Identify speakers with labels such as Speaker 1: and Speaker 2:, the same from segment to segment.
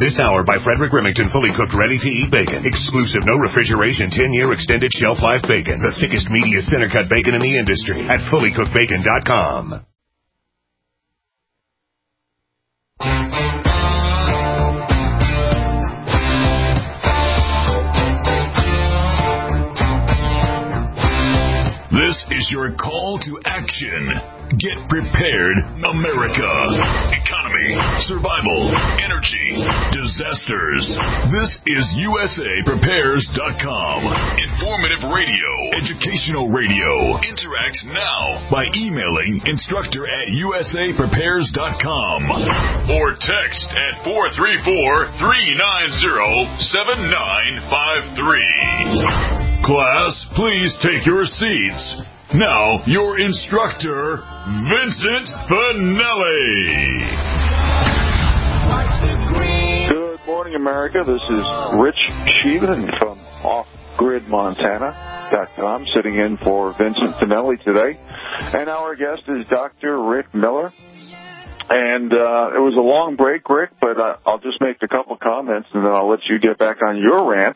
Speaker 1: This hour by Frederick Remington, fully cooked, ready-to-eat bacon. Exclusive, no refrigeration, 10-year extended shelf life bacon. The thickest, meatiest center-cut bacon in the industry at fullycookedbacon.com.
Speaker 2: This is your call to action. Get prepared, America. Economy, survival, energy, disasters. This is USAPrepares.com. Informative radio, educational radio. Interact now by emailing instructor@USAPrepares.com or text at 434-390-7953. Class, please take your seats. Now, your instructor, Vincent Finelli.
Speaker 3: Good morning, America. This is Rich Sheehan from OffGridMontana.com, sitting in for Vincent Finelli today. And our guest is Dr. Rick Miller. And it was a long break, Rick, but I'll just make a couple comments, and then I'll let you get back on your rant.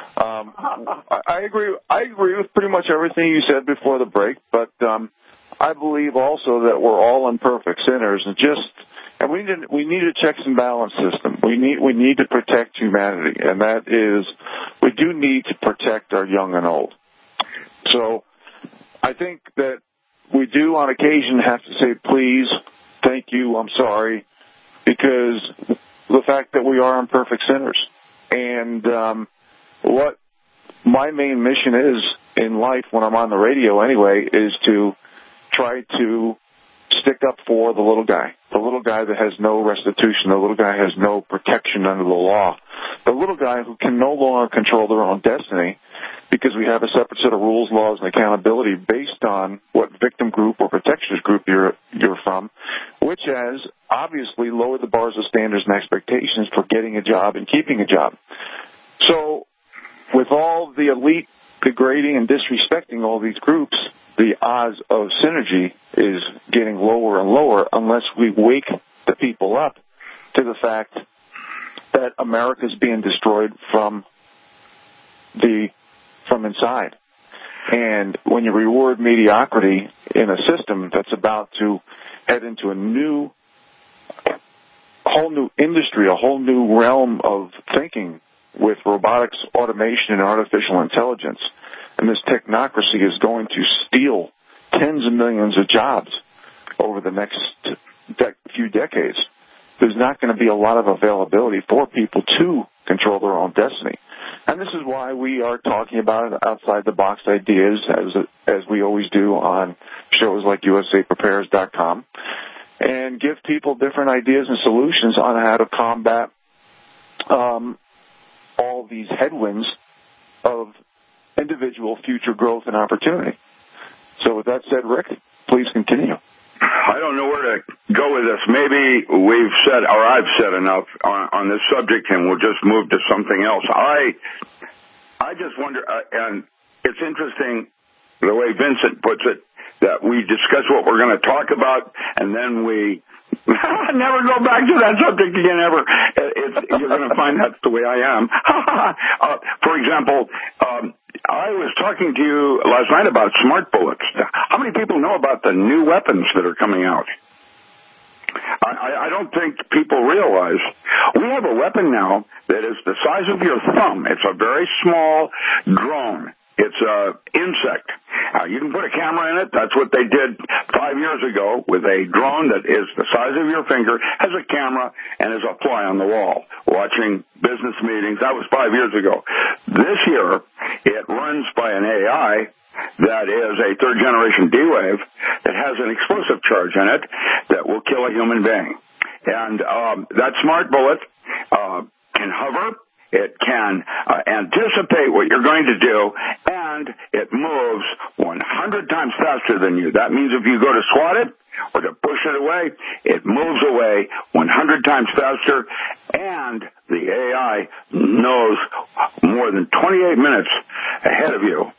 Speaker 3: I agree with pretty much everything you said before the break, but I believe also that we're all imperfect sinners, and we need a checks and balance system. We need to protect humanity, and that is, we do need to protect our young and old. So I think that we do on occasion have to say please, thank you, I'm sorry, because the fact that we are imperfect sinners. And what my main mission is in life when I'm on the radio anyway is to try to stick up for the little guy that has no restitution, the little guy has no protection under the law, the little guy who can no longer control their own destiny because we have a separate set of rules, laws, and accountability based on what victim group or protectionist group you're from, which has obviously lowered the bars of standards and expectations for getting a job and keeping a job. So with all the elite degrading and disrespecting all these groups, the odds of synergy is getting lower and lower unless we wake the people up to the fact that America is being destroyed from inside. And when you reward mediocrity in a system that's about to head into a whole new industry, a whole new realm of thinking with robotics, automation, and artificial intelligence, and this technocracy is going to steal tens of millions of jobs over the next few decades, there's not going to be a lot of availability for people to control their own destiny. And this is why we are talking about outside-the-box ideas, as we always do on shows like USAPrepares.com, and give people different ideas and solutions on how to combat all these headwinds of individual future growth and opportunity. So with that said, Rick, please continue.
Speaker 4: I don't know where to go with this. Maybe we've said, or I've said enough on this subject, and we'll just move to something else. I just wonder, and it's interesting the way Vincent puts it, that we discuss what we're going to talk about, and then we never go back to that subject again ever. You're going to find that's the way I am. For example, I was talking to you last night about smart bullets. How many people know about the new weapons that are coming out? I don't think people realize we have a weapon now that is the size of your thumb. It's a very small drone. It's an insect. You can put a camera in it. That's what they did 5 years ago with a drone that is the size of your finger, has a camera, and is a fly on the wall watching business meetings. That was 5 years ago. This year, it runs by an AI that is a third-generation D-Wave that has an explosive charge in it that will kill a human being. And that smart bullet can hover. It can anticipate what you're going to do, and it moves 100 times faster than you. That means if you go to swat it or to push it away, it moves away 100 times faster, and the AI knows more than 28 minutes ahead of you.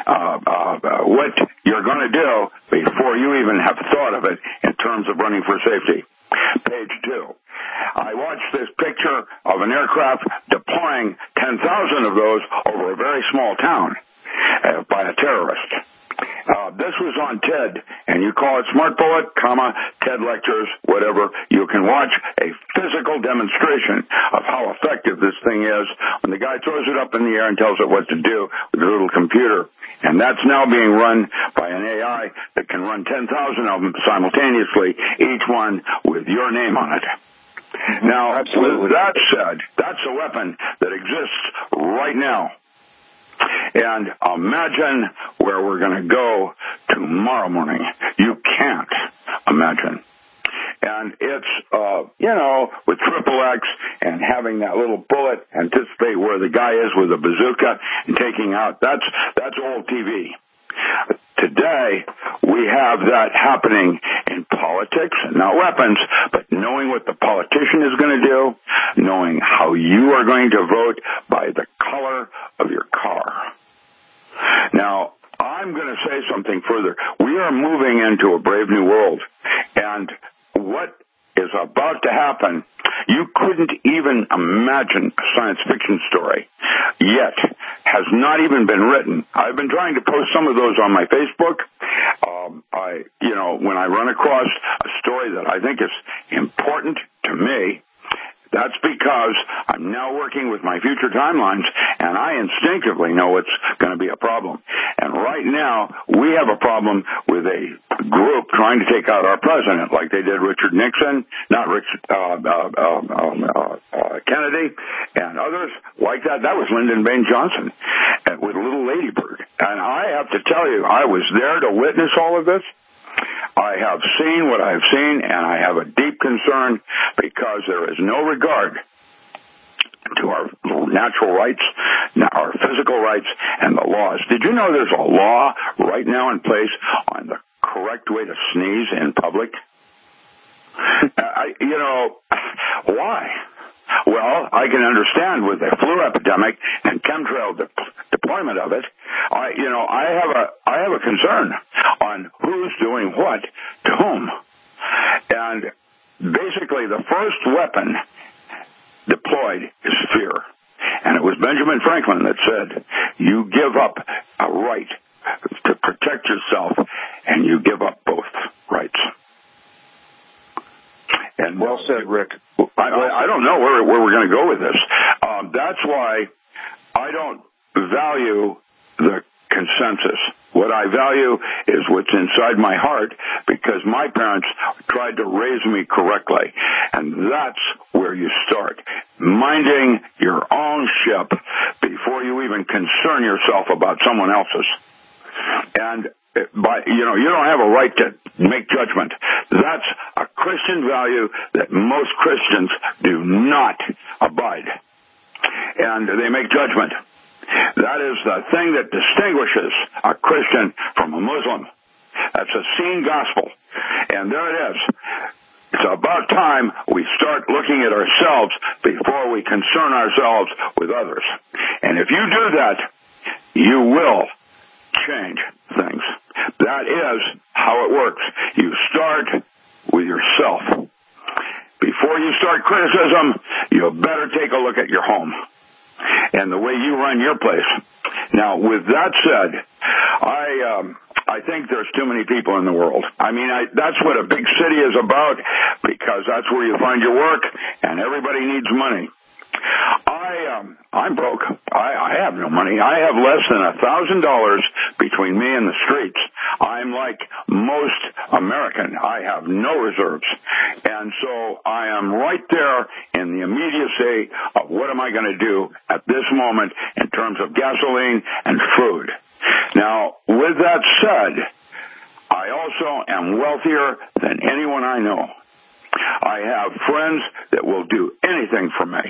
Speaker 4: what you're going to do before you even have thought of it in terms of running for safety. Page 2. I watched this picture of an aircraft deploying 10,000 of those over a very small town by a terrorist. This was on TED, and you call it Smart Bullet, TED Lectures, whatever. You can watch a physical demonstration of how effective this thing is when the guy throws it up in the air and tells it what to do with a little computer. And that's now being run by an AI that can run 10,000 of them simultaneously, each one with your name on it. Now, with that said, that's a weapon that exists right now. And imagine where we're going to go tomorrow morning. You can't imagine. And it's, with XXX and having that little bullet anticipate where the guy is with a bazooka and taking out, that's old TV. Today, we have that happening in politics, not weapons, but knowing what the politician is going to do, knowing how you are going to vote by the color of your car. Now, I'm going to say something further. We are moving into a brave new world, and what is about to happen, you couldn't even imagine a science fiction story yet, has not even been written. I've been trying to post some of those on my Facebook. When I run across a story that I think is important to me, that's because I'm now working with my future timelines, and I instinctively know it's going to be a problem. And right now, we have a problem with a group trying to take out our president, like they did Richard Nixon, Kennedy, and others like that. That was Lyndon Baines Johnson with Little Ladybird. And I have to tell you, I was there to witness all of this. I have seen what I have seen, and I have a deep concern because there is no regard to our natural rights, our physical rights, and the laws. Did you know there's a law right now in place on the correct way to sneeze in public? Why? Well, I can understand with the flu epidemic and chemtrail deployment of it. I have a concern on who's doing what to whom. And basically, the first weapon deployed is fear. And it was Benjamin Franklin that said, you give up a right to protect yourself, and you give up both rights. And
Speaker 3: well said, Rick.
Speaker 4: I don't know where we're going to go with this. That's why I don't value the consensus. What I value is what's inside my heart, because my parents tried to raise me correctly. And that's where you start. Minding your own ship before you even concern yourself about someone else's. And you don't have a right to make judgment. That's a Christian value that most Christians do not abide. And they make judgment. That is the thing that distinguishes a Christian from a Muslim. That's a seen gospel. And there it is. It's about time we start looking at ourselves before we concern ourselves with others. And if you do that, you will change things. That is how it works. You start with yourself. Before you start criticism, you better take a look at your home and the way you run your place. Now, with that said, I think there's too many people in the world. I mean, that's what a big city is about, because that's where you find your work, and everybody needs money. I'm broke. I have no money. I have less than $1,000 between me and the streets. I'm like most American. I have no reserves. And so I am right there in the immediacy of what am I going to do at this moment in terms of gasoline and food. Now, with that said, I also am wealthier than anyone I know. I have friends that will do anything for me.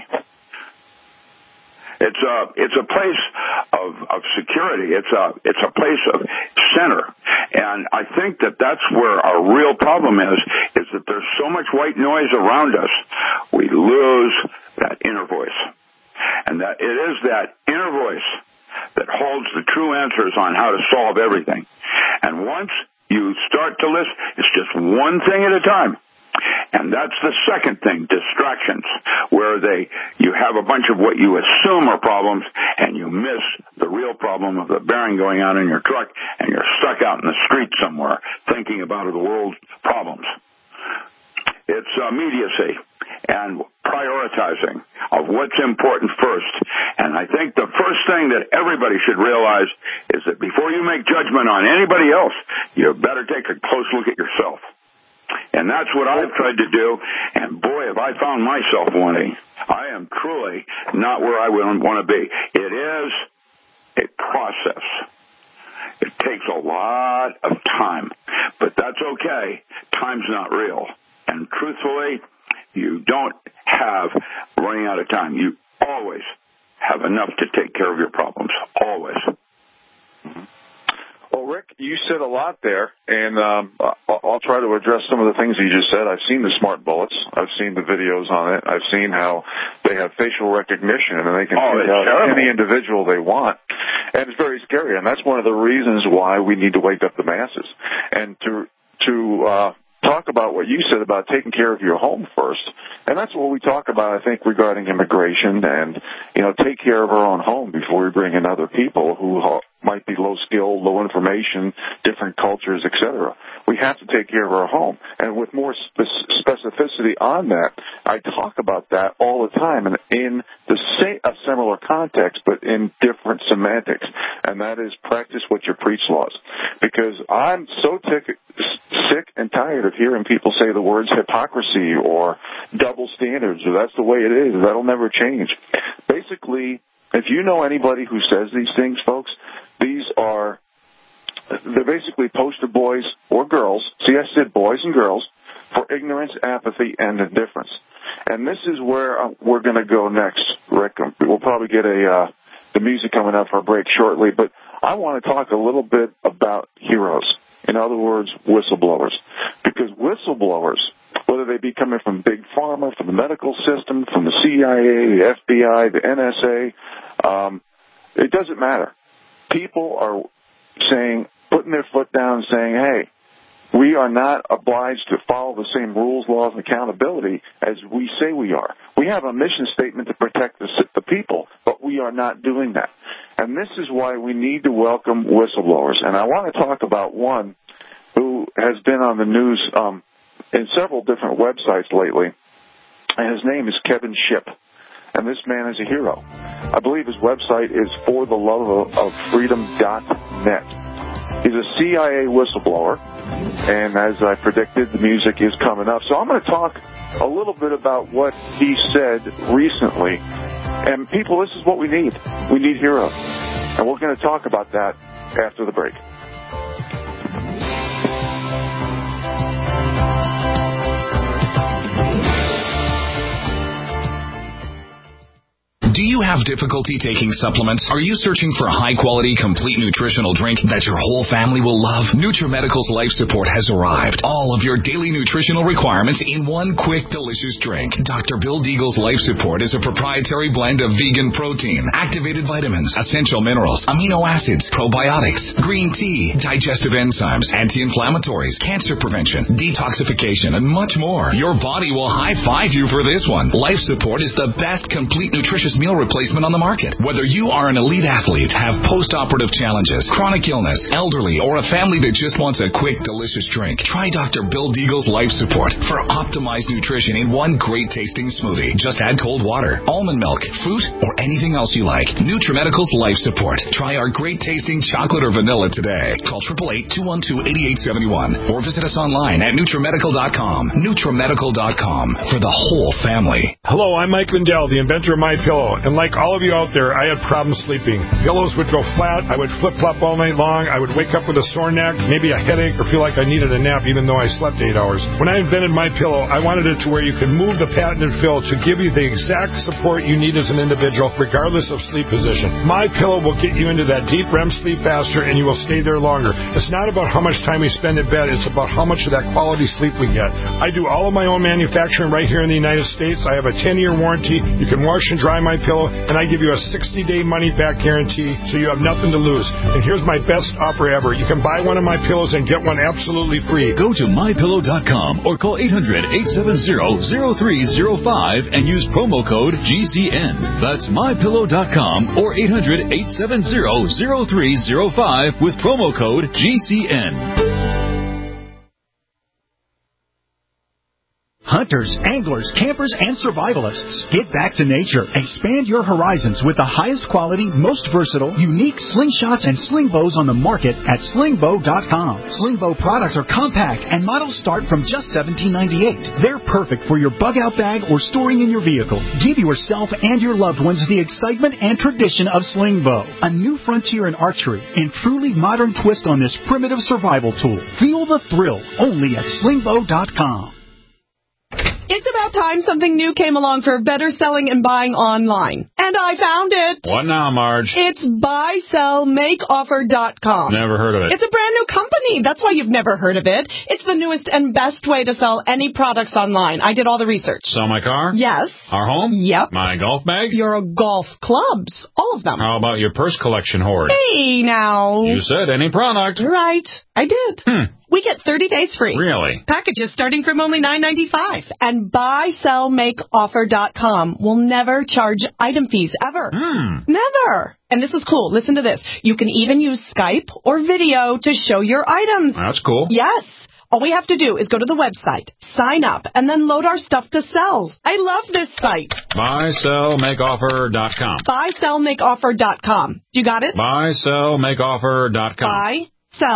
Speaker 4: It's a place of security. It's a place of center. And I think that's where our real problem is that there's so much white noise around us, we lose that inner voice. And that it is that inner voice that holds the true answers on how to solve everything. And once you start to list, it's just one thing at a time. And that's the second thing, distractions, where you have a bunch of what you assume are problems, and you miss the real problem of the bearing going out in your truck, and you're stuck out in the street somewhere thinking about the world's problems. It's immediacy and prioritizing of what's important first. And I think the first thing that everybody should realize is that before you make judgment on anybody else, you better take a close look at yourself. And that's what I've tried to do, and boy, have I found myself wanting. I am truly not where I would want to be. It is a process. It takes a lot of time, but that's okay. Time's not real. And truthfully, you don't have running out of time. You always have enough to take care of your problems. Always.
Speaker 3: Mm-hmm. Well, Rick, you said a lot there, and I'll try to address some of the things you just said. I've seen the smart bullets. I've seen the videos on it. I've seen how they have facial recognition, and they can pick out any individual they want. And it's very scary, and that's one of the reasons why we need to wake up the masses. And to talk about what you said about taking care of your home first, and that's what we talk about, I think, regarding immigration and, take care of our own home before we bring in other people who might be low skill, low information, different cultures, etc. We have to take care of our home. And with more specificity on that, I talk about that all the time and in a similar context, but in different semantics. And that is practice what you preach laws. Because I'm so sick and tired of hearing people say the words hypocrisy or double standards, or that's the way it is. That'll never change. Basically, if you know anybody who says these things, folks, they're basically poster boys or girls. See, I said boys and girls for ignorance, apathy, and indifference. And this is where we're going to go next, Rick. We'll probably get the music coming up for a break shortly, but I want to talk a little bit about heroes. In other words, whistleblowers. Because whistleblowers, whether they be coming from Big Pharma, from the medical system, from the CIA, the FBI, the NSA, it doesn't matter. People are putting their foot down and saying, hey, we are not obliged to follow the same rules, laws, and accountability as we say we are. We have a mission statement to protect the people, but we are not doing that. And this is why we need to welcome whistleblowers. And I want to talk about one who has been on the news in several different websites lately, and his name is Kevin Shipp. And this man is a hero. I believe his website is fortheloveoffreedom.net. He's a CIA whistleblower, and as I predicted, the music is coming up. So I'm going to talk a little bit about what he said recently. And people, this is what we need. We need heroes. And we're going to talk about that after the break.
Speaker 5: Do you have difficulty taking supplements? Are you searching for a high-quality, complete nutritional drink that your whole family will love? NutriMedical's Life Support has arrived. All of your daily nutritional requirements in one quick, delicious drink. Dr. Bill Deagle's Life Support is a proprietary blend of vegan protein, activated vitamins, essential minerals, amino acids, probiotics, green tea, digestive enzymes, anti-inflammatories, cancer prevention, detoxification, and much more. Your body will high-five you for this one. Life Support is the best complete nutritious meal replacement on the market. Whether you are an elite athlete, have post-operative challenges, chronic illness, elderly, or a family that just wants a quick, delicious drink, try Dr. Bill Deagle's Life Support for optimized nutrition in one great-tasting smoothie. Just add cold water, almond milk, fruit, or anything else you like. NutriMedical's Life Support. Try our great-tasting chocolate or vanilla today. Call 888-212-8871 or visit us online at NutriMedical.com. NutriMedical.com for the whole family.
Speaker 6: Hello, I'm Mike Lindell, the inventor of MyPillow. And like all of you out there, I had problems sleeping. Pillows would go flat. I would flip-flop all night long. I would wake up with a sore neck, maybe a headache, or feel like I needed a nap even though I slept 8 hours. When I invented MyPillow, I wanted it to where you could move the patented fill to give you the exact support you need as an individual, regardless of sleep position. MyPillow will get you into that deep REM sleep faster, and you will stay there longer. It's not about how much time we spend in bed. It's about how much of that quality sleep we get. I do all of my own manufacturing right here in the United States. I have a 10-year warranty. You can wash and dry my MyPillow, and I give you a 60-day money-back guarantee, so you have nothing to lose. And here's my best offer ever. You can buy one of my pillows and get one absolutely free.
Speaker 2: Go to MyPillow.com or call 800-870-0305 and use promo code GCN. That's MyPillow.com or 800-870-0305 with promo code GCN.
Speaker 7: Hunters, anglers, campers, and survivalists, get back to nature. Expand your horizons with the highest quality, most versatile, unique slingshots and sling bows on the market at slingbow.com. Sling bow products are compact and models start from just $17.98. They're perfect for your bug-out bag or storing in your vehicle. Give yourself and your loved ones the excitement and tradition of sling bow, a new frontier in archery and truly modern twist on this primitive survival tool. Feel the thrill only at slingbow.com.
Speaker 8: It's about time something new came along for better selling and buying online. And I found it.
Speaker 9: What now, Marge?
Speaker 8: It's buysellmakeoffer.com.
Speaker 9: Never heard of it.
Speaker 8: It's a brand new company. That's why you've never heard of it. It's the newest and best way to sell any products online. I did all the research.
Speaker 9: Sell my car?
Speaker 8: Yes.
Speaker 9: Our home?
Speaker 8: Yep.
Speaker 9: My golf bag?
Speaker 8: Your golf clubs. All of them.
Speaker 9: How about your purse collection hoard?
Speaker 8: Hey, now.
Speaker 9: You said any product.
Speaker 8: Right. I did. We get 30 days free.
Speaker 9: Really?
Speaker 8: Packages starting from only $9.95. And buysellmakeoffer.com will never charge item fees ever. Never. And this is cool. Listen to this. You can even use Skype or video to show your items.
Speaker 9: That's cool.
Speaker 8: Yes. All we have to do is go to the website, sign up, and then load our stuff to sell. I love this site.
Speaker 9: Buysellmakeoffer.com.
Speaker 8: Buysellmakeoffer.com. You got it?
Speaker 9: Buysellmakeoffer.com.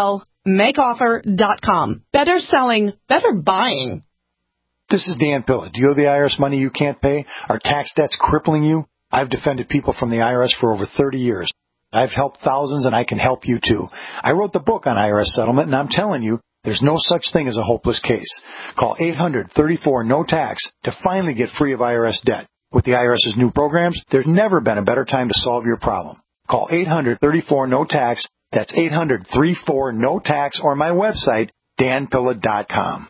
Speaker 8: Buysellmakeoffer.com. Better selling, better buying.
Speaker 10: This is Dan Pilla. Do you owe the IRS money you can't pay? Are tax debts crippling you? I've defended people from the IRS for over 30 years. I've helped thousands, and I can help you too. I wrote the book on IRS settlement, and I'm telling you, there's no such thing as a hopeless case. Call 800-34-NO-TAX to finally get free of IRS debt. With the IRS's new programs, there's never been a better time to solve your problem. Call 800-34-NO-TAX. That's 800-34-NO-TAX or my website, danpilla.com.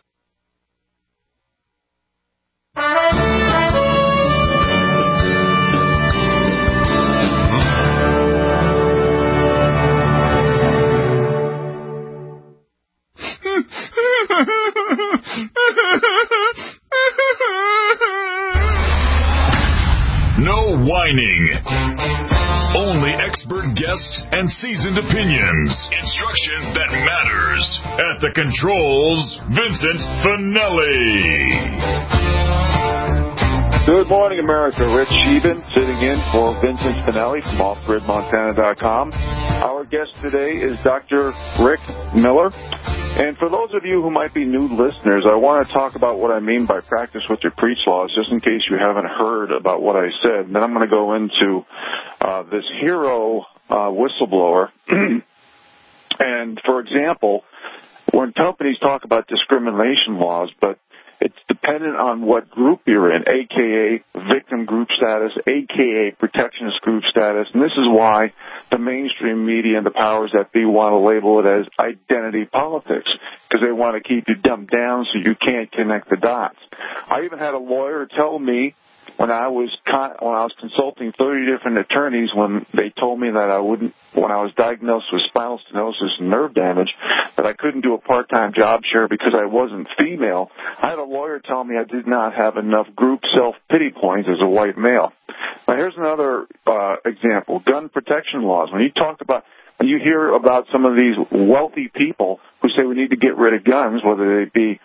Speaker 2: No whining. Only expert guests and seasoned opinions. Instruction that matters. At the controls, Vincent Finelli.
Speaker 3: Good morning, America. Rich Sheehan sitting in for Vincent Finelli from offgridmontana.com. Our guest today is Dr. Rick Miller. And for those of you who might be new listeners, I want to talk about what I mean by practice what you preach laws, just in case you haven't heard about what I said. And then I'm going to go into this hero whistleblower. And, for example, when companies talk about discrimination laws, but it's dependent on what group you're in, a.k.a. victim group status, a.k.a. protectionist group status. And this is why the mainstream media and the powers that be want to label it as identity politics, because they want to keep you dumbed down so you can't connect the dots. I even had a lawyer tell me when I was consulting 30 different attorneys, when they told me that when I was diagnosed with spinal stenosis and nerve damage, that I couldn't do a part-time job share because I wasn't female. I had a lawyer tell me I did not have enough group self-pity points as a white male. Now, here's another example: gun protection laws. When you hear about some of these wealthy people who say we need to get rid of guns, whether they be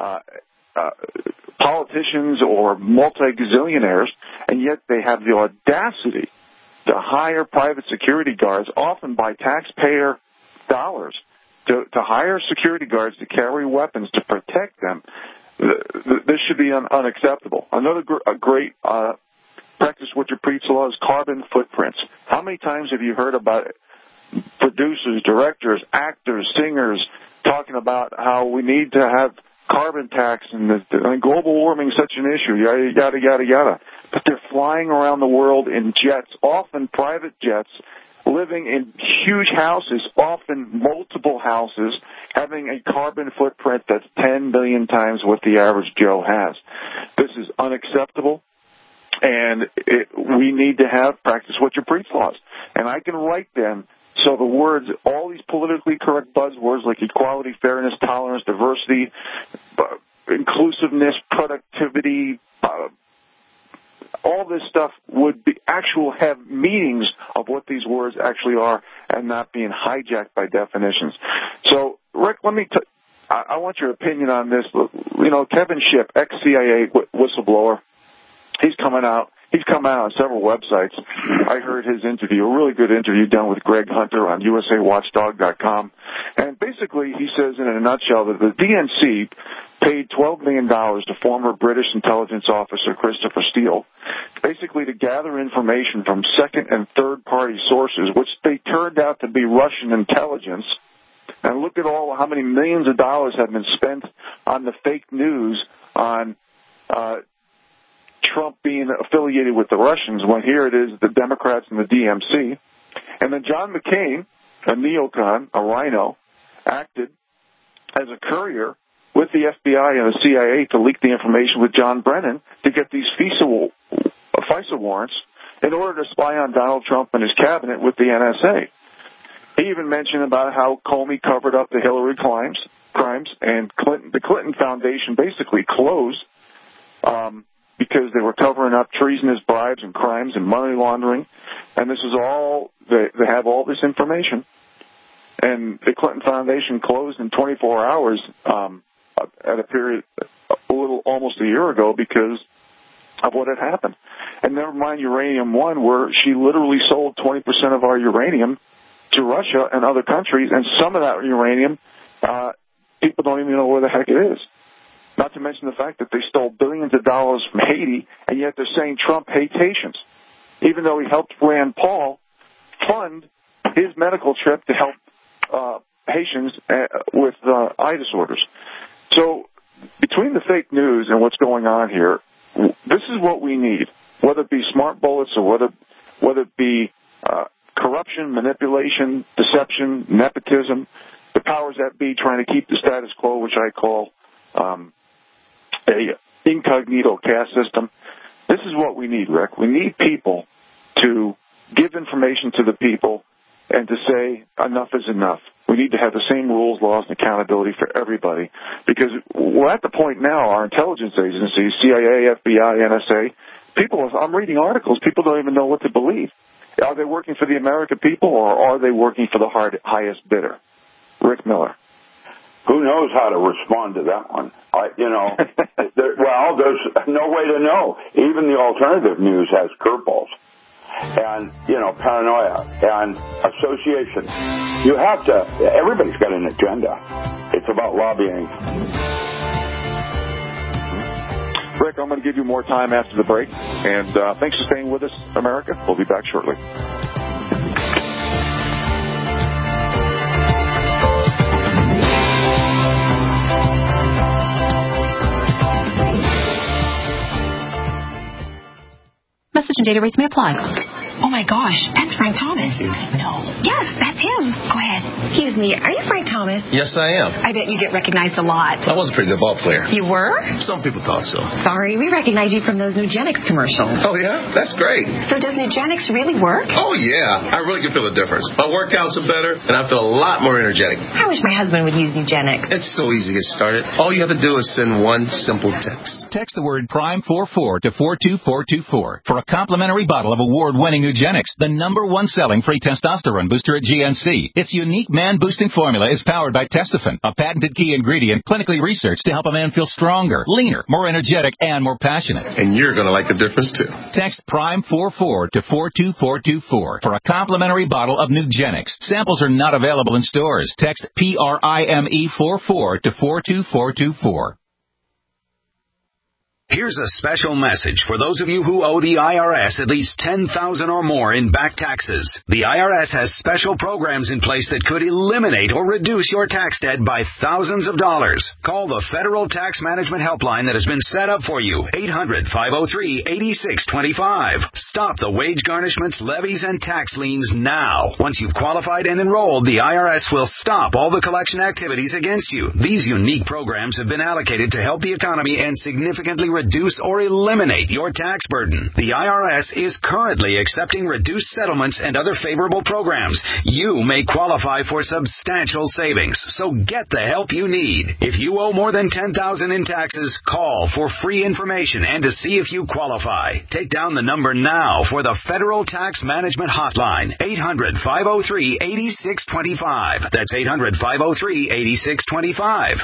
Speaker 3: politicians or multi-gazillionaires, and yet they have the audacity to hire private security guards, often by taxpayer dollars, to hire security guards to carry weapons to protect them. This should be unacceptable. Another great practice what you preach law is carbon footprints. How many times have you heard about producers, directors, actors, singers talking about how we need to have carbon tax and global warming is such an issue, yada, yada, yada, yada. But they're flying around the world in jets, often private jets, living in huge houses, often multiple houses, having a carbon footprint that's 10 billion times what the average Joe has. This is unacceptable. And we need to have practice what you preach laws. And I can write them so the words, all these politically correct buzzwords like equality, fairness, tolerance, diversity, inclusiveness, productivity, all this stuff would be have meanings of what these words actually are and not being hijacked by definitions. So, Rick, I want your opinion on this. You know, Kevin Shipp, ex-CIA whistleblower, he's come out on several websites. I heard his interview, a really good interview done with Greg Hunter on USAWatchdog.com. And basically he says in a nutshell that the DNC paid $12 million to former British intelligence officer Christopher Steele, basically to gather information from second and third party sources, which they turned out to be Russian intelligence. And look at how many millions of dollars have been spent on the fake news on Trump being affiliated with the Russians, when here it is the Democrats and the DMC. And then John McCain, a neocon, a rhino, acted as a courier with the FBI and the CIA to leak the information with John Brennan to get these FISA warrants in order to spy on Donald Trump and his cabinet with the NSA. He even mentioned about how Comey covered up the Hillary crimes, and the Clinton Foundation basically closed because they were covering up treasonous bribes and crimes and money laundering. And this is all, they have all this information. And the Clinton Foundation closed in 24 hours at a period almost a year ago because of what had happened. And never mind Uranium One, where she literally sold 20% of our uranium to Russia and other countries, and some of that uranium, people don't even know where the heck it is. Not to mention the fact that they stole billions of dollars from Haiti, and yet they're saying Trump hates Haitians, even though he helped Rand Paul fund his medical trip to help Haitians with eye disorders. So between the fake news and what's going on here, this is what we need, whether it be smart bullets or whether it be corruption, manipulation, deception, nepotism, the powers that be trying to keep the status quo, which I call a incognito caste system. This is what we need, Rick. We need people to give information to the people and to say enough is enough. We need to have the same rules, laws, and accountability for everybody, because we're at the point now, our intelligence agencies, CIA, FBI, NSA, I'm reading articles, people don't even know what to believe. Are they working for the American people, or are they working for the highest bidder? Rick Miller.
Speaker 4: Who knows how to respond to that one? There's no way to know. Even the alternative news has curveballs and, paranoia and association. Everybody's got an agenda. It's about lobbying.
Speaker 3: Rick, I'm going to give you more time after the break. And thanks for staying with us, America. We'll be back shortly.
Speaker 11: Message and data rates may apply. Oh my gosh, that's Frank Thomas. No. Yes, that's him. Go ahead. Excuse me, are you Frank Thomas?
Speaker 12: Yes, I am.
Speaker 11: I bet you get recognized a lot.
Speaker 12: I was a pretty good ball player.
Speaker 11: You were?
Speaker 12: Some people thought so.
Speaker 11: Sorry, we recognize you from those Nugenics commercials.
Speaker 12: Oh, yeah? That's great.
Speaker 11: So does Nugenics really work?
Speaker 12: Oh, yeah. I really can feel the difference. My workouts are better, and I feel a lot more energetic.
Speaker 11: I wish my husband would use Nugenics.
Speaker 12: It's so easy to get started. All you have to do is send one simple text.
Speaker 13: Text the word PRIME44 to 42424 for a complimentary bottle of award-winning Nugenics, the #1 selling free testosterone booster at GNC. Its unique man-boosting formula is powered by Testofen, a patented key ingredient clinically researched to help a man feel stronger, leaner, more energetic, and more passionate.
Speaker 12: And you're going to like the difference, too.
Speaker 13: Text PRIME44 to 42424 for a complimentary bottle of Nugenics. Samples are not available in stores. Text PRIME44 to 42424.
Speaker 14: Here's a special message for those of you who owe the IRS at least $10,000 or more in back taxes. The IRS has special programs in place that could eliminate or reduce your tax debt by thousands of dollars. Call the Federal Tax Management Helpline that has been set up for you, 800-503-8625. Stop the wage garnishments, levies, and tax liens now. Once you've qualified and enrolled, the IRS will stop all the collection activities against you. These unique programs have been allocated to help the economy and significantly reduce or eliminate your tax burden. The IRS is currently accepting reduced settlements and other favorable programs. You may qualify for substantial savings, so get the help you need. If you owe more than $10,000 in taxes, call for free information and to see if you qualify. Take down the number now for the Federal Tax Management Hotline, 800-503-8625. That's 800-503-8625.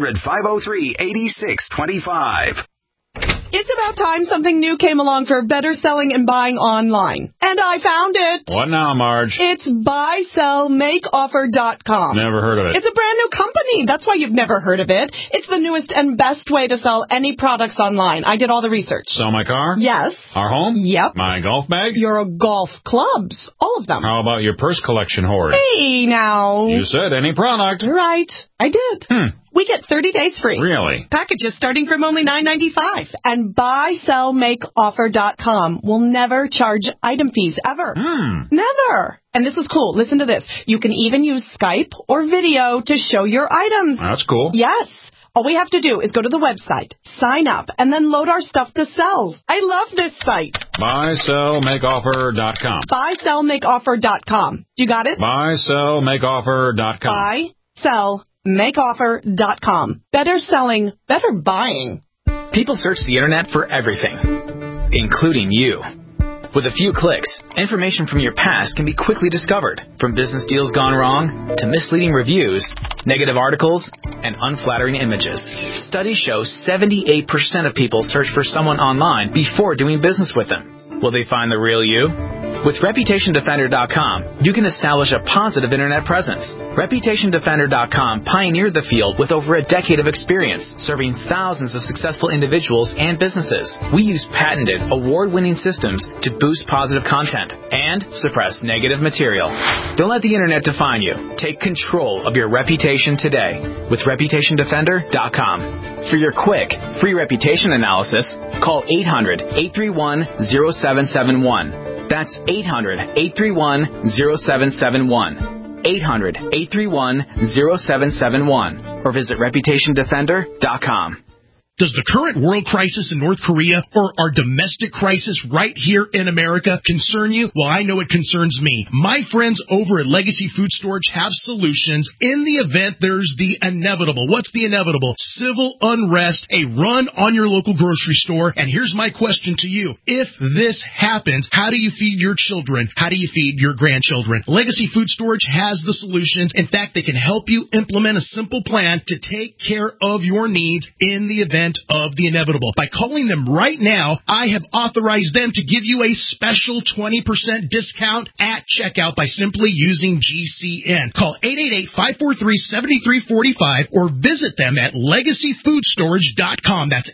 Speaker 14: 800-503-8625.
Speaker 8: It's about time something new came along for better selling and buying online. And I found it.
Speaker 9: What now, Marge?
Speaker 8: It's buysellmakeoffer.com.
Speaker 9: Never heard of it.
Speaker 8: It's a brand new company. That's why you've never heard of it. It's the newest and best way to sell any products online. I did all the research.
Speaker 9: Sell my car?
Speaker 8: Yes.
Speaker 9: Our home?
Speaker 8: Yep.
Speaker 9: My golf bag?
Speaker 8: Your golf clubs. All of them.
Speaker 9: How about your purse collection hoard?
Speaker 8: Hey, now.
Speaker 9: You said any product.
Speaker 8: Right. I did. We get 30 days free.
Speaker 9: Really?
Speaker 8: Packages starting from only $9.95. And buysellmakeoffer.com will never charge item fees ever. Never. And this is cool. Listen to this. You can even use Skype or video to show your items.
Speaker 9: That's cool.
Speaker 8: Yes. All we have to do is go to the website, sign up, and then load our stuff to sell. I love this site.
Speaker 9: Buysellmakeoffer.com.
Speaker 8: Buysellmakeoffer.com. You got it?
Speaker 9: Buysellmakeoffer.com.
Speaker 8: Buysellmakeoffer.com. Better selling, better buying.
Speaker 15: People search the internet for everything, including you. With a few clicks, information from your past can be quickly discovered, from business deals gone wrong to misleading reviews, negative articles, and unflattering images. Studies show 78% of people search for someone online before doing business with them. Will they find the real you? With ReputationDefender.com, you can establish a positive internet presence. ReputationDefender.com pioneered the field with over a decade of experience, serving thousands of successful individuals and businesses. We use patented, award-winning systems to boost positive content and suppress negative material. Don't let the internet define you. Take control of your reputation today with ReputationDefender.com. For your quick, free reputation analysis, call 800-831-0771. That's 800-831-0771. 800-831-0771. Or visit ReputationDefender.com.
Speaker 16: Does the current world crisis in North Korea or our domestic crisis right here in America concern you? Well, I know it concerns me. My friends over at Legacy Food Storage have solutions in the event there's the inevitable. What's the inevitable? Civil unrest, a run on your local grocery store. And here's my question to you. If this happens, how do you feed your children? How do you feed your grandchildren? Legacy Food Storage has the solutions. In fact, they can help you implement a simple plan to take care of your needs in the event of the inevitable. By calling them right now, I have authorized them to give you a special 20% discount at checkout by simply using GCN. Call 888-543-7345 or visit them at LegacyFoodStorage.com. That's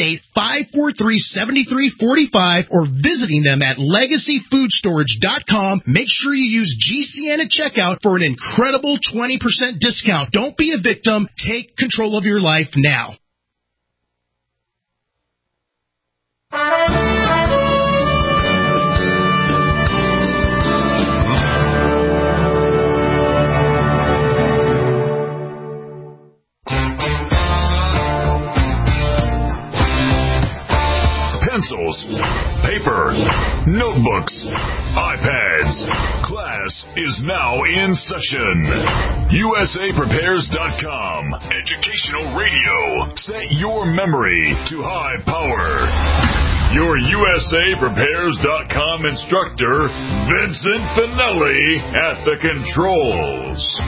Speaker 16: 888-543-7345 or visiting them at LegacyFoodStorage.com. Make sure you use GCN at checkout for an incredible 20% discount. Don't be a victim. Take control of your life now.
Speaker 2: Pencils, paper, notebooks, iPads. Class is now in session. USAPrepares.com. Educational radio. Set your memory to high power. Your USAPrepares.com instructor, Vincent Finelli, at the controls.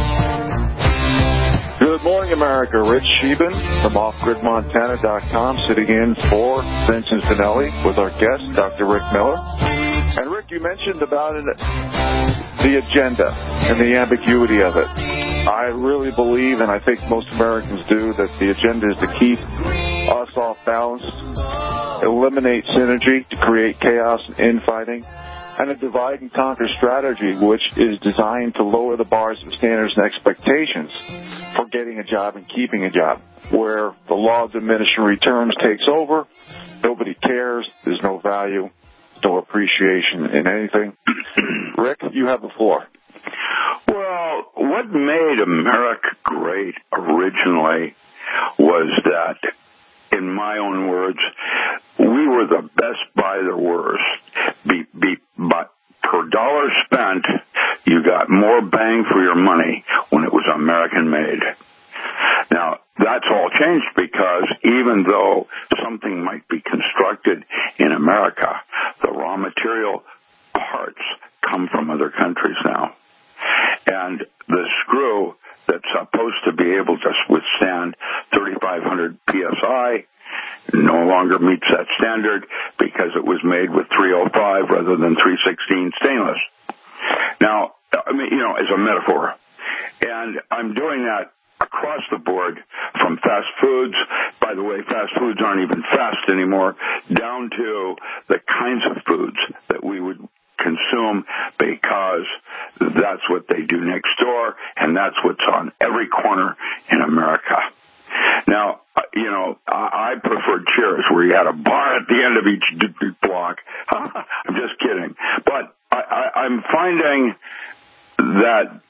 Speaker 3: Good morning, America. Rich Sheben from OffGridMontana.com sitting in for Vincent Finelli with our guest, Dr. Rick Miller. And Rick, you mentioned about the agenda and the ambiguity of it. I really believe, and I think most Americans do, that the agenda is to keep us off balance, eliminate synergy to create chaos and infighting, and a divide and conquer strategy which is designed to lower the bars of standards and expectations for getting a job and keeping a job, where the law of diminishing returns takes over, nobody cares, there's no value, no appreciation in anything. Rick, you have the floor.
Speaker 4: Well, what made America great originally was that in my own words, we were the best buy there was. But per dollar spent, you got more bang for your money when it was American made. Now, that's all changed because even though something might be constructed in America, the raw material parts come from other countries now. And the screw that's supposed to be able to withstand 3,500 PSI no longer meets that standard because it was made with 305 rather than 316 stainless. Now, I mean, as a metaphor. And I'm doing that across the board from fast foods. By the way, fast foods aren't even fast anymore, down to the kinds of foods that we would consume because that's what they do next door, and that's what's on every corner in America. Now, I preferred Cheers, where you had a bar at the end of each block. I'm just kidding. But I'm finding that,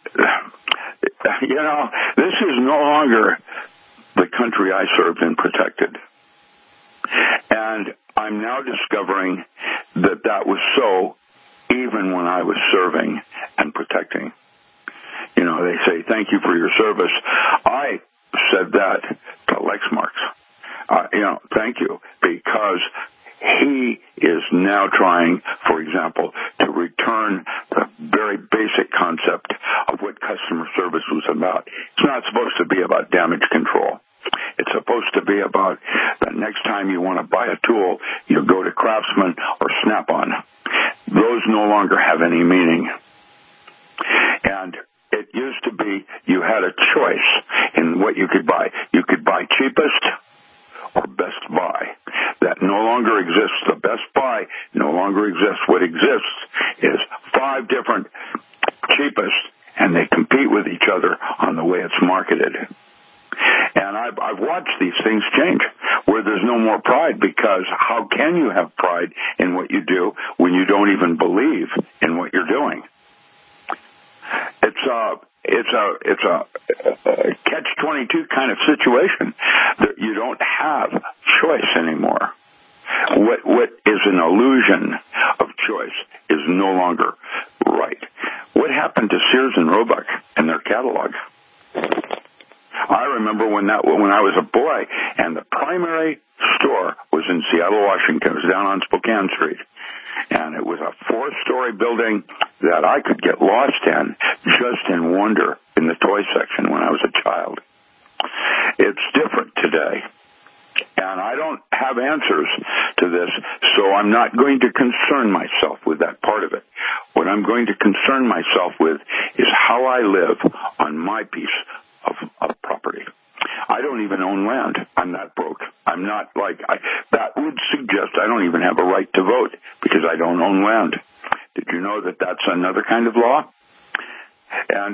Speaker 4: this is no longer the country I served and protected. And I'm now discovering that was so even when I was serving and protecting. They say, thank you for your service. I said that to Lexmark. Thank you, because he is now trying, for example, to return the very basic concept of what customer service was about. It's not supposed to be about damage control. It's supposed to be about the next time you want to buy a tool, you go to Craftsman or Snap-on. Those no longer have any meaning. And it used to be you had a choice in what you could buy. You could buy cheapest or best buy. That no longer exists. The best buy no longer exists. What exists is 5 different cheapest, and they compete with each other on the way it's marketed. And I've watched these things change where there's no more pride, because how can you have pride in what you do when you don't even believe in what you're doing? It's a catch-22 kind of situation. You don't have choice anymore. What is an illusion of choice is no longer right. What happened to Sears and Roebuck and their catalog? I remember when I was a boy, and the primary store was in Seattle, Washington. It was down on Spokane Street. And it was a 4-story building that I could get lost in just in wonder in the toy section when I was a child. It's different today. And I don't have answers to this, so I'm not going to concern myself with that part of it. What I'm going to concern myself with is how I live on my piece of property. I don't even own land. I'm not broke. I'm not that would suggest I don't even have a right to vote because I don't own land. Did you know that that's another kind of law? And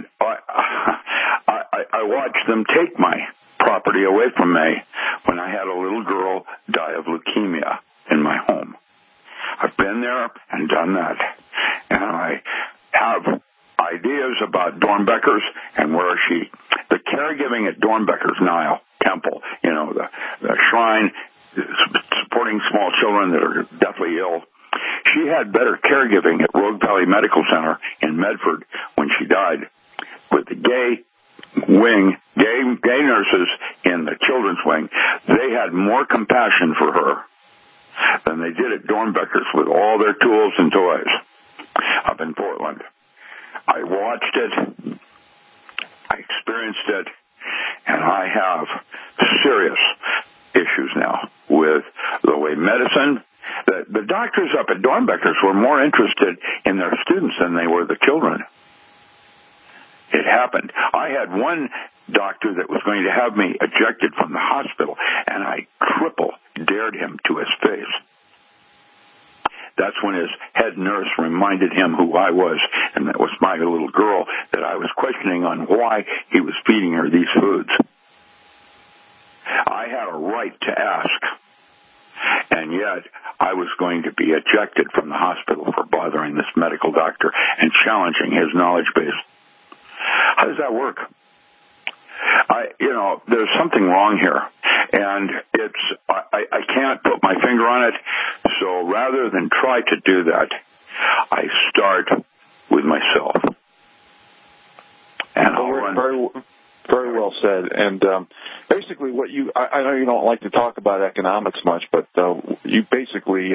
Speaker 4: I watched them take my property away from me when I had a little girl die of leukemia in my home. I've been there and done that. And I have ideas about Dornbeckers and where is she. The caregiving at Dornbeckers Nile Temple, the shrine supporting small children that are deathly ill. She had better caregiving at Rogue Valley Medical Center in Medford when she died, with the gay nurses in the children's wing. They had more compassion for her than they did at Dornbeckers with all their tools and toys up in Portland. I watched it, I experienced it, and I have serious issues now with the way medicine. The doctors up at Dornbeckers were more interested in their students than they were the children. It happened. I had one doctor that was going to have me ejected from the hospital, and I dared him to his face. That's when his head nurse reminded him who I was, and that was my little girl that I was questioning on why he was feeding her these foods. I had a right to ask, and yet I was going to be ejected from the hospital for bothering this medical doctor and challenging his knowledge base. How does that work? there's something wrong here, and I can't put my finger on it. So rather than try to do that, I start with myself. And
Speaker 3: very well said. And basically, I know you don't like to talk about economics much, but you basically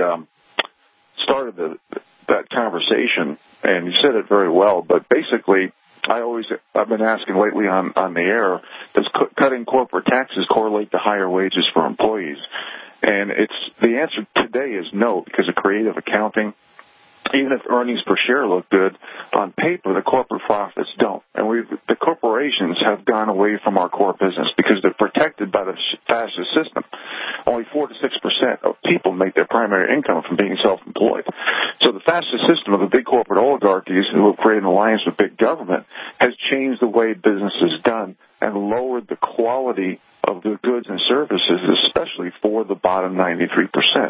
Speaker 3: started that conversation, and you said it very well. But basically, I've been asking lately on the air, does cutting corporate taxes correlate to higher wages for employees? And the answer today is no, because of creative accounting. Even if earnings per share look good on paper, the corporate profits don't. And the corporations have gone away from our core business because they're protected by the fascist system. Only 4 to 6% of people make their primary income from being self-employed. So the fascist system of the big corporate oligarchies who have created an alliance with big government has changed the way business is done and lowered the quality of the goods and services, especially for the bottom 93%.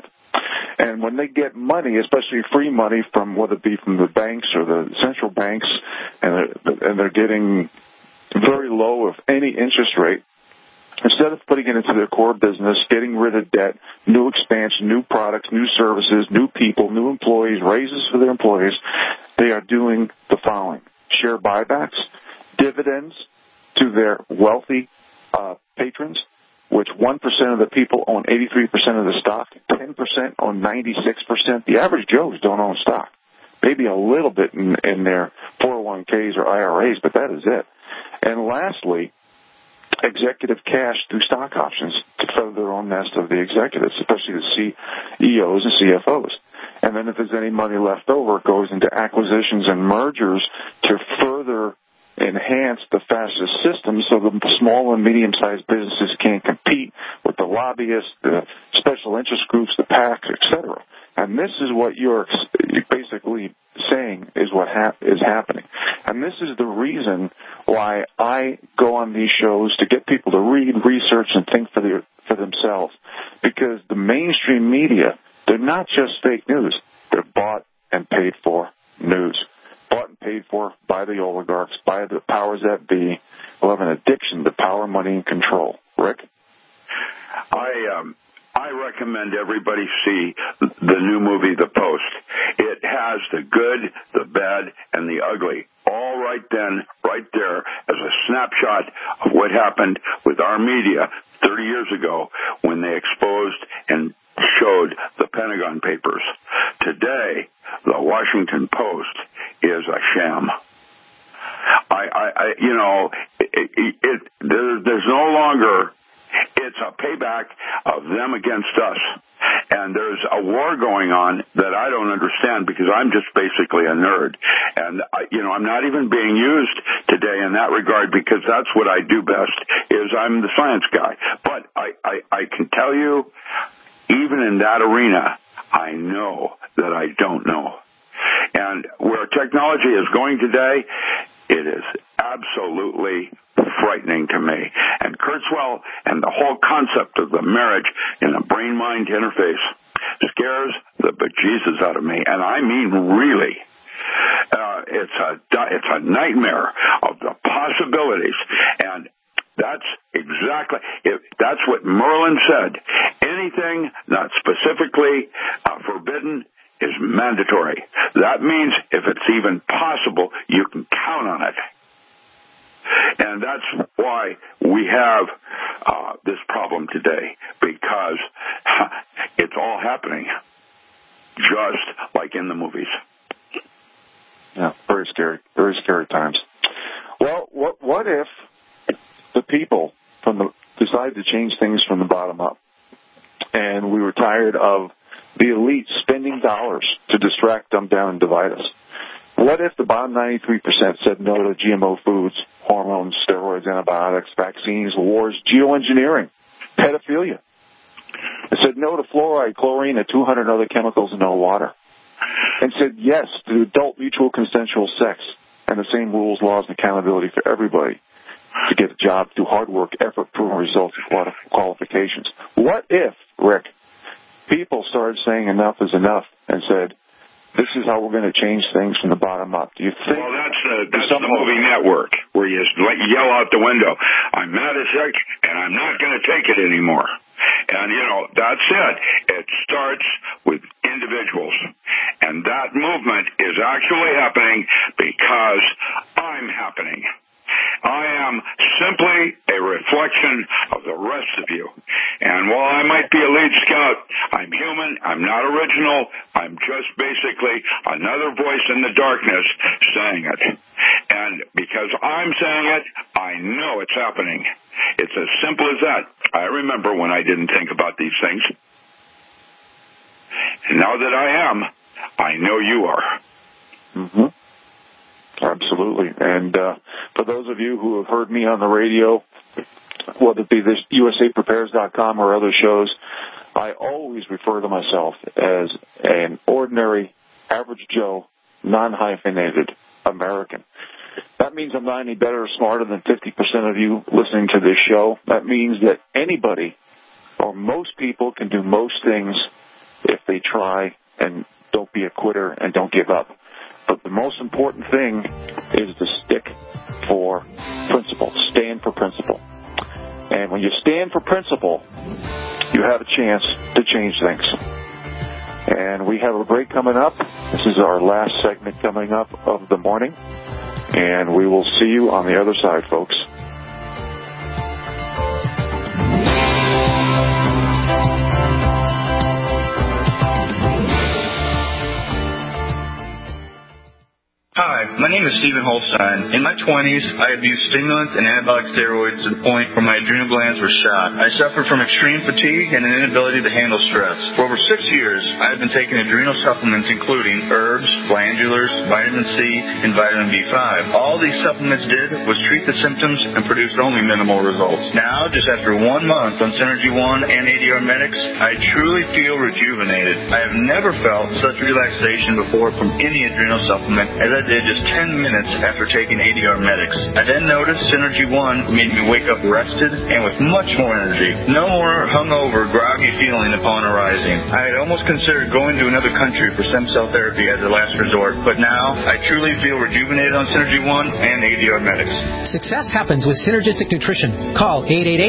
Speaker 3: And when they get money, especially free money from whether it be from the banks or the central banks, and they're getting very low, if any, interest rate, instead of putting it into their core business, getting rid of debt, new expansion, new products, new services, new people, new employees, raises for their employees, they are doing the following: share buybacks, dividends to their wealthy patrons, which 1% of the people own 83% of the stock, 10% own 96%. The average Joes don't own stock. Maybe a little bit in their 401ks or IRAs, but that is it. And lastly, executive cash through stock options to feather their own nest of the executives, especially the CEOs and CFOs. And then if there's any money left over, it goes into acquisitions and mergers to further enhance the fascist system so the small and medium-sized businesses can't compete with the lobbyists, the special interest groups, the PACs, etc. And this is what you're basically saying is what is happening. And this is the reason why I go on these shows, to get people to read, research, and think for themselves. Because the mainstream media, they're not just fake news. They're bought and paid for news. Bought and paid for by the oligarchs, by the powers that be, who have an addiction to power, money, and control. Rick?
Speaker 4: I recommend everybody see the new movie, The Post. It has the good, the bad, and the ugly, all right there, as a snapshot of what happened with our media 30 years ago when they exposed and showed the Pentagon Papers. Today, the Washington Post is a sham. There's no longer. It's a payback of them against us. And there's a war going on that I don't understand because I'm just basically a nerd. And, I'm not even being used today in that regard because that's what I do best, is I'm the science guy. But I can tell you, even in that arena, I know that I don't know. And where technology is going today, it is absolutely frightening to me. And Kurzweil and the whole concept of the marriage in a brain-mind interface scares the bejesus out of me. And I mean really. It's a nightmare of the possibilities. And that's what Merlin said. Anything not specifically forbidden is mandatory. That means if it's even possible, you can count on it. And that's why we have this problem today, because it's all happening just like in the movies.
Speaker 3: Yeah, very scary times. Well, what if the people decided to change things from the bottom up, and we were tired of the elite spending dollars to distract, dumb down, and divide us? What if the bottom 93% said no to GMO foods, hormones, steroids, antibiotics, vaccines, wars, geoengineering, pedophilia? It said no to fluoride, chlorine, and 200 other chemicals in our water. And said yes to adult mutual consensual sex and the same rules, laws, and accountability for everybody to get a job, do hard work, effort, proven results, and qualifications. What if, Rick, people started saying enough is enough and said, this is how we're going to change things from the bottom up. Do you think?
Speaker 4: Well, that's the movie Network, where you yell out the window, "I'm Matashek, and I'm not going to take it anymore." And, that's it. It starts with individuals. And that movement is actually happening because I'm happening. I am simply a reflection of the rest of you. And while I might be a lead scout, I'm human, I'm not original, I'm just basically another voice in the darkness saying it. And because I'm saying it, I know it's happening. It's as simple as that. I remember when I didn't think about these things. And now that I am, I know you are.
Speaker 3: Mm-hmm. Absolutely. And for those of you who have heard me on the radio, whether it be this USAPrepares.com or other shows, I always refer to myself as an ordinary, average Joe, non-hyphenated American. That means I'm not any better or smarter than 50% of you listening to this show. That means that anybody or most people can do most things if they try and don't be a quitter and don't give up. But the most important thing is to stick for principle, stand for principle. And when you stand for principle, you have a chance to change things. And we have a break coming up. This is our last segment coming up of the morning. And we will see you on the other side, folks.
Speaker 17: Hi, my name is Stephen Holstein. In my 20s, I abused stimulants and anabolic steroids to the point where my adrenal glands were shot. I suffered from extreme fatigue and an inability to handle stress. For over 6 years, I have been taking adrenal supplements including herbs, glandulars, vitamin C, and vitamin B5. All these supplements did was treat the symptoms and produced only minimal results. Now, just after 1 month on Synergy One and ADR Medics, I truly feel rejuvenated. I have never felt such relaxation before from any adrenal supplement as I did just 10 minutes after taking ADR Medics. I then noticed Synergy One made me wake up rested and with much more energy. No more hungover, groggy feeling upon arising. I had almost considered going to another country for stem cell therapy as a last resort, but now I truly feel rejuvenated on Synergy One and ADR Medics.
Speaker 18: Success happens with Synergistic Nutrition. Call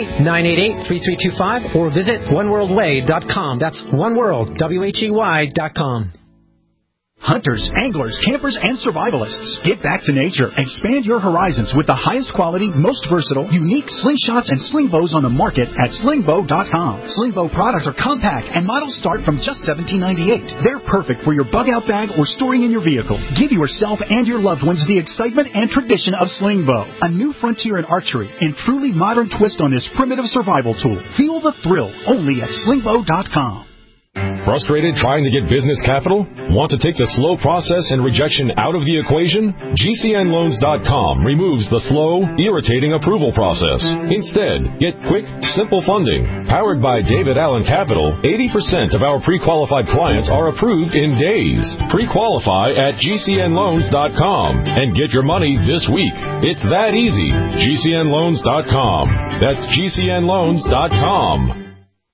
Speaker 18: 888-988-3325 or visit oneworldway.com. That's oneworld, WHEY.com.
Speaker 7: Hunters, anglers, campers, and survivalists. Get back to nature. Expand your horizons with the highest quality, most versatile, unique slingshots and sling bows on the market at slingbow.com. Slingbow products are compact and models start from just $17.98. They're perfect for your bug-out bag or storing in your vehicle. Give yourself and your loved ones the excitement and tradition of Slingbow, a new frontier in archery and truly modern twist on this primitive survival tool. Feel the thrill only at slingbow.com.
Speaker 19: Frustrated trying to get business capital? Want to take the slow process and rejection out of the equation? GCNloans.com removes the slow, irritating approval process. Instead, get quick, simple funding. Powered by David Allen Capital, 80% of our pre-qualified clients are approved in days. Pre-qualify at GCNloans.com and get your money this week. It's that easy. GCNloans.com. That's GCNloans.com.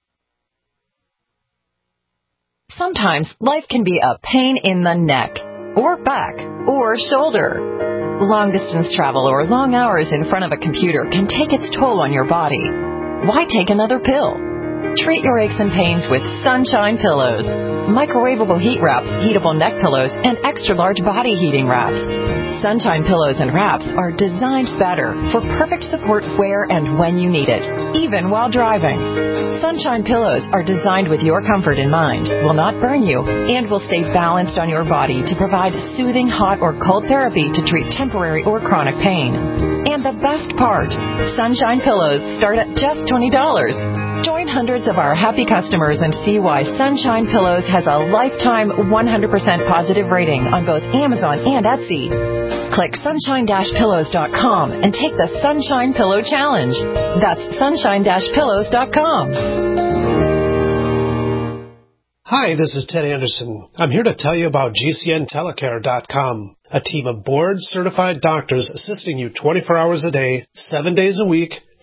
Speaker 20: Sometimes life can be a pain in the neck, or back, or shoulder. Long-distance travel or long hours in front of a computer can take its toll on your body. Why take another pill? Treat your aches and pains with Sunshine Pillows. Microwavable heat wraps, heatable neck pillows, and extra-large body heating wraps. Sunshine Pillows and wraps are designed better for perfect support where and when you need it, even while driving. Sunshine Pillows are designed with your comfort in mind, will not burn you, and will stay balanced on your body to provide soothing hot or cold therapy to treat temporary or chronic pain. And the best part, Sunshine Pillows start at just $20. Join hundreds of our happy customers and see why Sunshine Pillows has a lifetime 100% positive rating on both Amazon and Etsy. Click sunshine-pillows.com and take the Sunshine Pillow Challenge. That's sunshine-pillows.com.
Speaker 21: Hi, this is Ted Anderson. I'm here to tell you about GCNtelecare.com, a team of board-certified doctors assisting you 24 hours a day, 7 days a week,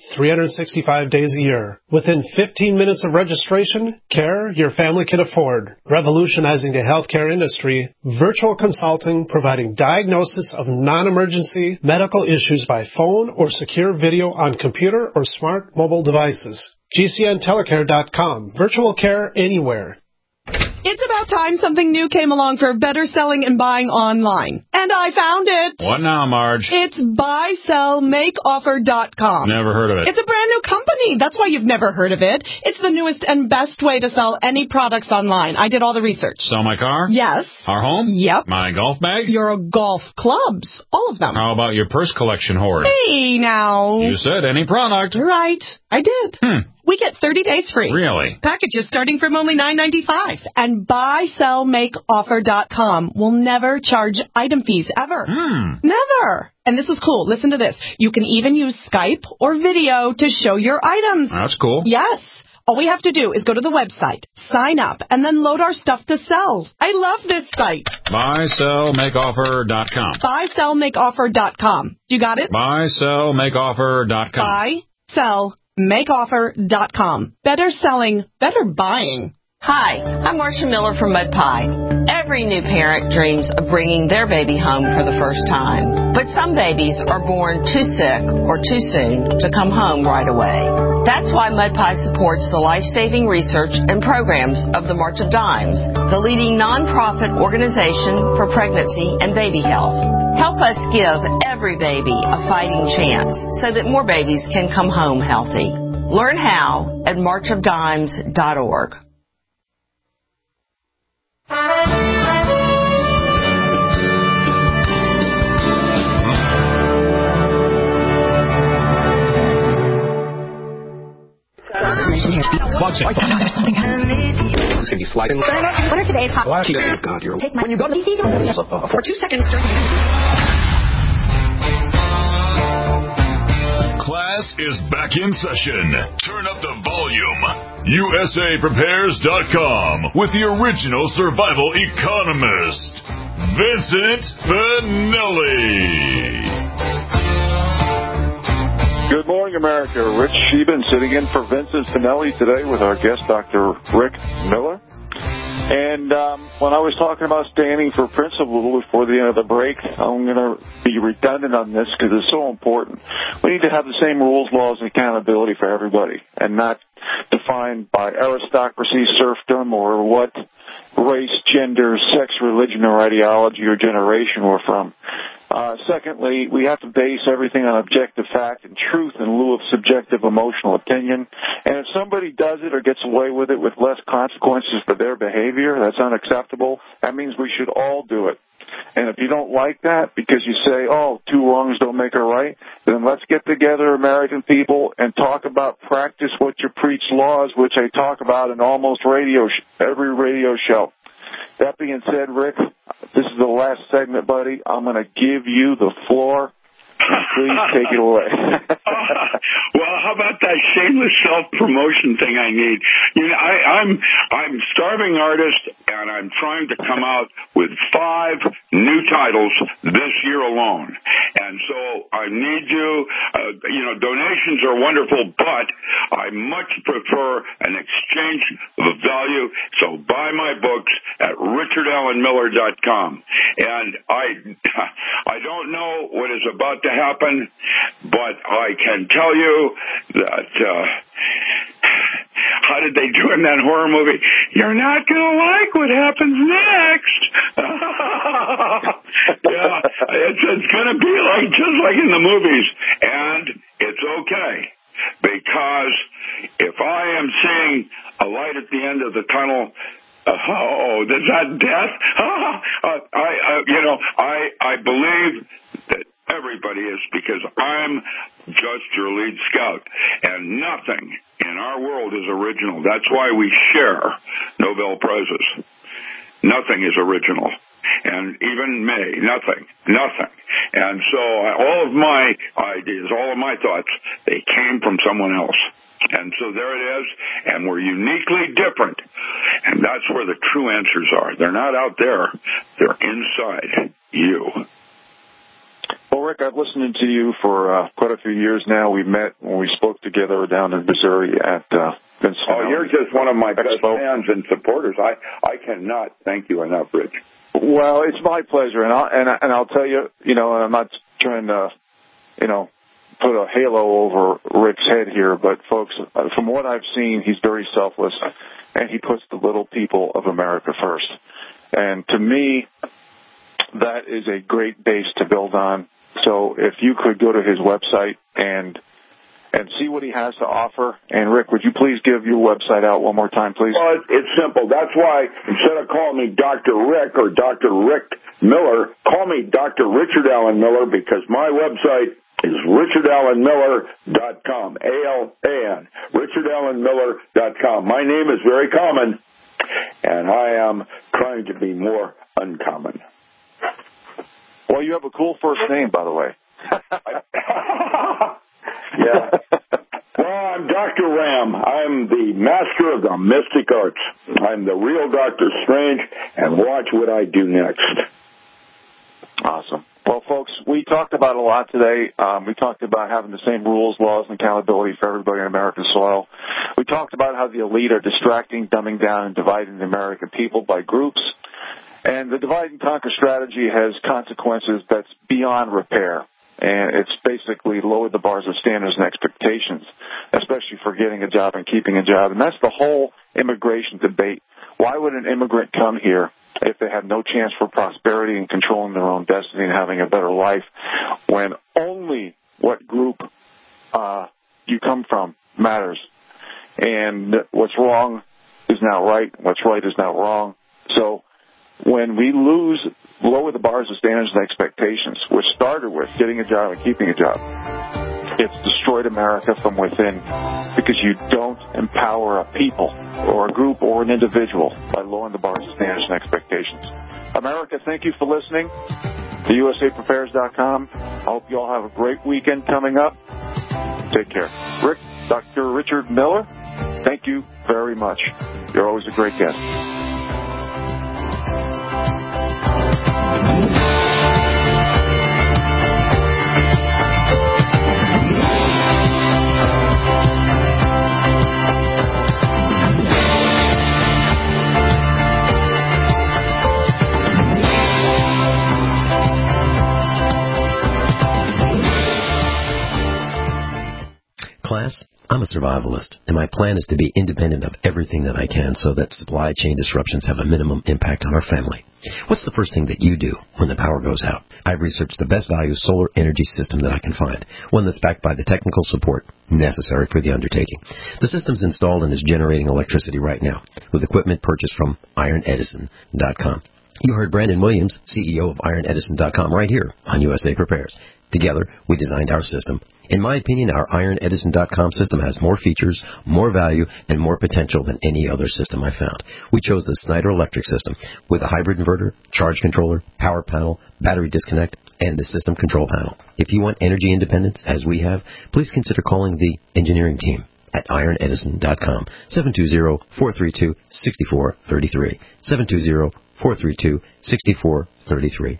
Speaker 21: 365 days a year. Within 15 minutes of registration, care your family can afford. Revolutionizing the healthcare industry, virtual consulting providing diagnosis of non-emergency medical issues by phone or secure video on computer or smart mobile devices. GCNtelecare.com. Virtual care anywhere.
Speaker 8: It's about time something new came along for better selling and buying online. And I found it.
Speaker 9: What now, Marge?
Speaker 8: It's buysellmakeoffer.com.
Speaker 9: Never heard of it.
Speaker 8: It's a brand new company. That's why you've never heard of it. It's the newest and best way to sell any products online. I did all the research.
Speaker 9: Sell my car?
Speaker 8: Yes.
Speaker 9: Our home?
Speaker 8: Yep.
Speaker 9: My golf bag?
Speaker 8: Your golf clubs. All of them.
Speaker 9: How about your purse collection hoard?
Speaker 8: Hey, now.
Speaker 9: You said any product.
Speaker 8: Right. I did. We get 30 days free.
Speaker 9: Really?
Speaker 8: Packages starting from only $9.95. And buysellmakeoffer.com will never charge item fees ever. Never. And this is cool. Listen to this. You can even use Skype or video to show your items.
Speaker 9: That's cool.
Speaker 8: Yes. All we have to do is go to the website, sign up, and then load our stuff to sell. I love this site.
Speaker 9: Buysellmakeoffer.com.
Speaker 8: Buysellmakeoffer.com. You got it?
Speaker 9: Buysellmakeoffer.com.
Speaker 8: Buysellmakeoffer.com. Better selling, better buying.
Speaker 20: Hi, I'm Marcia Miller from Mud Pie. Every new parent dreams of bringing their baby home for the first time. But some babies are born too sick or too soon to come home right away. That's why Mud Pie supports the life-saving research and programs of the March of Dimes, the leading nonprofit organization for pregnancy and baby health. Help us give every baby a fighting chance so that more babies can come home healthy. Learn how at marchofdimes.org.
Speaker 18: It's going to be sliding. What are today's hot? God, you're... Take when you go to the for 2 seconds.
Speaker 2: Class is back in session. Turn up the volume. USAPrepares.com with the original survival economist, Vincent Finelli.
Speaker 3: Good morning, America. Rich Sheben sitting in for Vincent Finelli today with our guest, Dr. Rick Miller. And when I was talking about standing for principle before the end of the break, I'm going to be redundant on this because it's so important. We need to have the same rules, laws, and accountability for everybody and not defined by aristocracy, serfdom, or what race, gender, sex, religion, or ideology or generation we're from. Secondly, we have to base everything on objective fact and truth in lieu of subjective emotional opinion. And if somebody does it or gets away with it with less consequences for their behavior, that's unacceptable. That means we should all do it. And if you don't like that because you say, oh, two wrongs don't make a right, then let's get together, American people, and talk about practice what you preach laws, which I talk about in almost every radio show. That being said, Rick, this is the last segment, buddy. I'm going to give you the floor. Please take it away.
Speaker 4: Well, how about that shameless self-promotion thing I need? You know, I'm starving artist, and I'm trying to come out with 5 new titles this year alone. And so I need you. Donations are wonderful, but I much prefer an exchange of value. So buy my books at richardallenmiller.com. And I don't know what is about to happen, but I can tell you that how did they do in that horror movie? You're not going to like what happens next. Yeah, it's going to be just like in the movies, and it's okay, because if I am seeing a light at the end of the tunnel, is that death? I believe that everybody is, because I'm just your lead scout, and nothing in our world is original. That's why we share Nobel Prizes. Nothing is original. And even me, nothing. And so all of my ideas, all of my thoughts, they came from someone else. And so there it is, and we're uniquely different. And that's where the true answers are. They're not out there. They're inside you.
Speaker 3: Well, Rick, Rick, I've listened to you for quite a few years now. We met when we spoke together down in Missouri at Vince.
Speaker 4: Oh, you're just one of my best fans and supporters. I cannot thank you enough, Rich.
Speaker 3: Well, it's my pleasure, and I'll tell you, I'm not trying to, put a halo over Rick's head here, but folks, from what I've seen, he's very selfless, and he puts the little people of America first. And to me, that is a great base to build on. So if you could go to his website and see what he has to offer. And, Rick, would you please give your website out one more time, please?
Speaker 4: Well, it's simple. That's why instead of calling me Dr. Rick or Dr. Rick Miller, call me Dr. Richard Allen Miller, because my website is richardallenmiller.com, A-L-A-N, richardallenmiller.com. My name is very common, and I am trying to be more uncommon.
Speaker 3: Well, you have a cool first name, by the way.
Speaker 4: Yeah. Well, I'm Dr. Ram. I'm the master of the mystic arts. I'm the real Dr. Strange, and watch what I do next.
Speaker 3: Awesome. Well, folks, we talked about a lot today. We talked about having the same rules, laws, and accountability for everybody on American soil. We talked about how the elite are distracting, dumbing down, and dividing the American people by groups. And the divide and conquer strategy has consequences that's beyond repair. And it's basically lowered the bars of standards and expectations, especially for getting a job and keeping a job. And that's the whole immigration debate. Why would an immigrant come here if they have no chance for prosperity and controlling their own destiny and having a better life, when only what group you come from matters? And what's wrong is now right, what's right is now wrong. So when we lower the bars of standards and expectations, which started with getting a job and keeping a job, it's destroyed America from within, because you don't empower a people or a group or an individual by lowering the bars of standards and expectations. America, thank you for listening to USAPrepares.com. I hope you all have a great weekend coming up. Take care. Rick, Dr. Richard Miller, thank you very much. You're always a great guest.
Speaker 1: Class, I'm a survivalist, and my plan is to be independent of everything that I can so that supply chain disruptions have a minimum impact on our family. What's the first thing that you do when the power goes out? I've researched the best value solar energy system that I can find, one that's backed by the technical support necessary for the undertaking. The system's installed and is generating electricity right now, with equipment purchased from IronEdison.com. You heard Brandon Williams, CEO of IronEdison.com, right here on USA Prepares. Together, we designed our system. In my opinion, our IronEdison.com system has more features, more value, and more potential than any other system I found. We chose the Snyder Electric system with a hybrid inverter, charge controller, power panel, battery disconnect, and the system control panel. If you want energy independence, as we have, please consider calling the engineering team at IronEdison.com, 720-432-6433, 720-432-6433.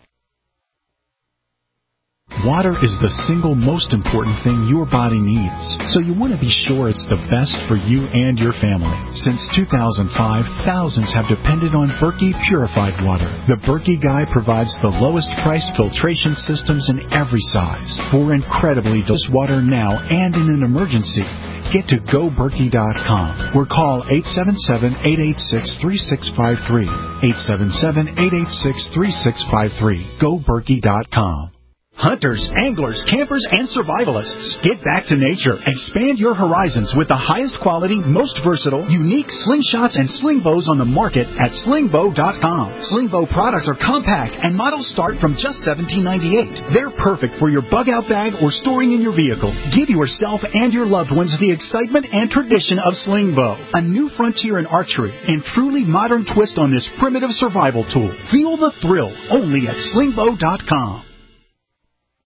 Speaker 7: Water is the single most important thing your body needs, so you want to be sure it's the best for you and your family. Since 2005, thousands have depended on Berkey Purified Water. The Berkey Guy provides the lowest priced filtration systems in every size for incredibly delicious water now and in an emergency. Get to GoBerkey.com or call 877-886-3653. 877-886-3653. GoBerkey.com. Hunters, anglers, campers, and survivalists, get back to nature. Expand your horizons with the highest quality, most versatile, unique slingshots and sling bows on the market at slingbow.com. Slingbow products are compact and models start from just $17.98. They're perfect for your bug-out bag or storing in your vehicle. Give yourself and your loved ones the excitement and tradition of slingbow, a new frontier in archery and truly modern twist on this primitive survival tool. Feel the thrill only at slingbow.com.